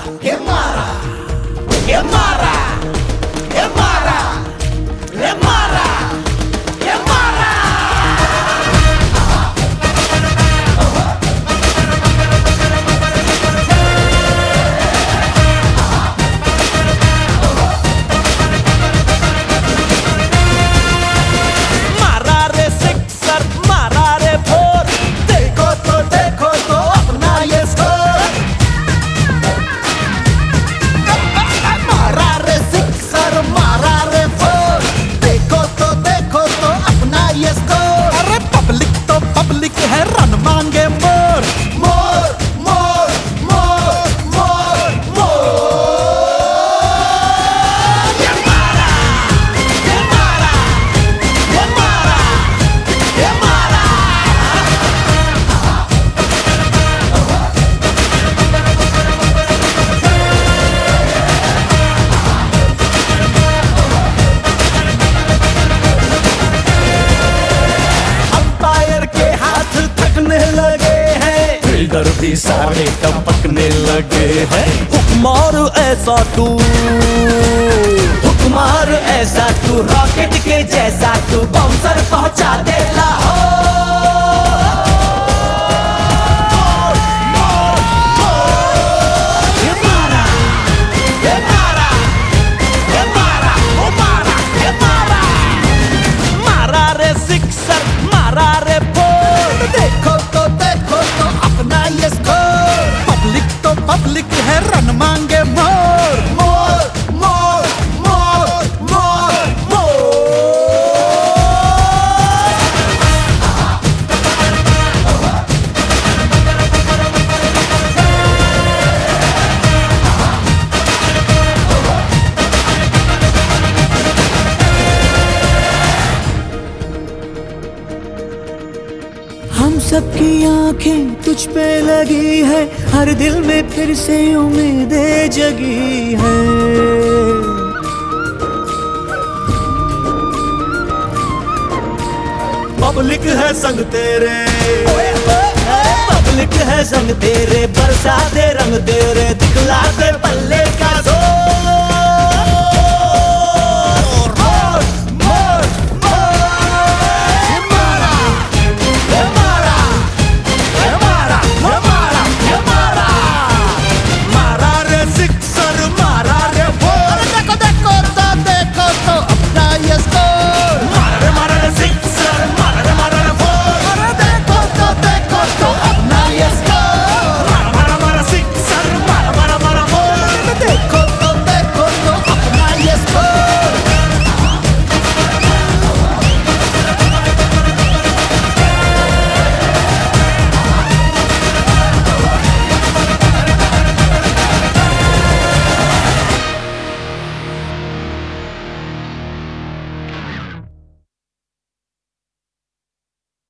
que mara, que mara, que mara, que mara, que mara. मारा रे sixer, मारा रे फोर, देखो तो अपना ये स्कोर। मारा रे सिक्सर, मारा रे फोर, देखो तो अपना ये स्कोर। अरे पब्लिक है, रन मांगे मोर। मोर मोर मोर मोर मोर। ये मारा, ये मारा, ये मारा, ये मारा। अंपायर के हाथ थकने लगे हैं, फील्डर भी सारे टपकने लगे हैं। हुक्मार ऐसा तू, हुक्मार ऐसा तू, रॉकेट के जैसा तू, बाउंसर पहुंचा दे लाहौर। ये मारा, ये मारा, ये मारा, ओ मारा, ये मारा। मारा रे सिक्सर, मारा रे फोर, देखो तो अपना ये स्कोर। पब्लिक है, रन मांगे मोर। मोर मोर मोर मोर मोर। हम सबकी आंखें तुझ पे लगी है, हर दिल में फिर से उम्मीदें जगी है। पब्लिक है संग तेरे, पब्लिक है संग तेरे, बरसा दे रंग तेरे, दिखला